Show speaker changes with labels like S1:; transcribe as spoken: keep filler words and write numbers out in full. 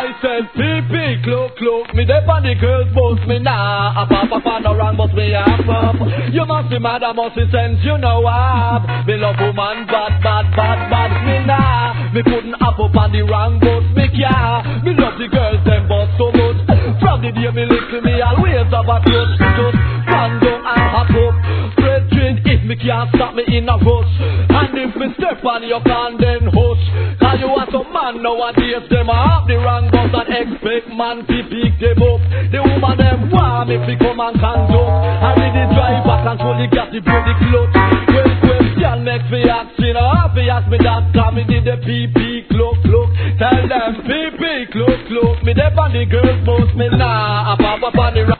S1: I said pee pee cloak cloak. Me dey on the girls boast me nah. A pop up on the wrong but me a pop. You must be mad, I must be sense, you know I have. Me love woman bad bad bad bad me nah. Me couldn't up up on the wrong boat me yeah. Me love the girls them but so much. From the day me little me always have a clutch. Just stand down and hop up. Straight drink if me can't stop me in a rush. And if me step on your can then hush. Cause you are some man nowadays them a have the wrong bus and expect man to pick them up. The woman them want me to come and conduct. And with the driver control the gas, the blow the clutch. Well, question makes me ask, you know, if he ask me that, cause me did the pee pee cloak cloak. Tell them pee pee cloak cloak. Me dey on the girls most me nah, I pop up on the